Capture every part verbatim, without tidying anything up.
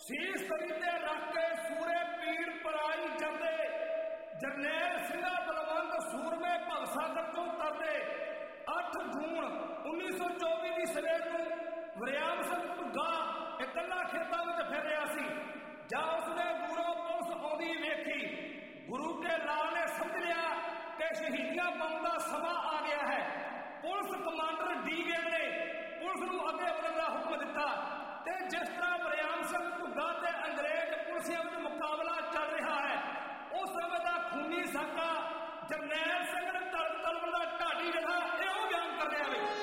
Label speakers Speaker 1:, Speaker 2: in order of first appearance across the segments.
Speaker 1: शीस तरी ते रख के सूरे पीड़ पराई जाते जरनैल सिंघा बलवंत सूरमे भगसागर तो तरते। अठ जून उन्नीस सौ चौबी की सवेर को वरियाम सिंह घुग्गा इकल्ला खेतों में फिर रहा सी जब उसने गुरु पुलिस आउंदी वेखी। गुरु के लाल ने समझ लिया कि शहीदियां पाउण दा समा आ गया है। पुलिस कमांडर डी गेल ने पुलिस नूं अगे बढ़न दा हुक्म दिता ते जिस तरह वरियाम सिंह घुग्गा ते अंग्रेज पुलिसियां विच मुकाबला चल रहा है उस समय का खूनी साका जरनैल सिंह ने तल तलवन दा ढाडी जिहा इहो बयान कर रहा है।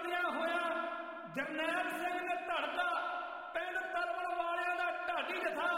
Speaker 1: जरनैल सिंह ने धड़का पिंड तरवल वालियां दा ढाडी जथा